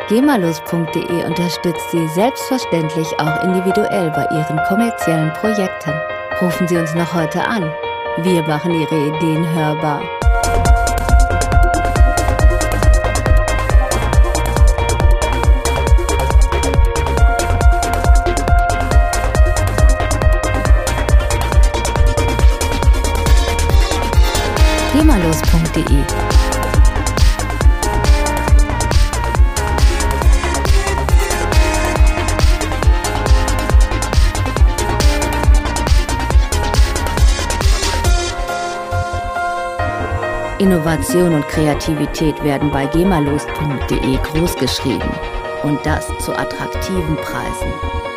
GEMALoos.de unterstützt Sie selbstverständlich auch individuell bei Ihren kommerziellen Projekten. Rufen Sie uns noch heute an. Wir machen Ihre Ideen hörbar. GEMALoos.de Innovation und Kreativität werden bei GEMALoos.de großgeschrieben und das zu attraktiven Preisen.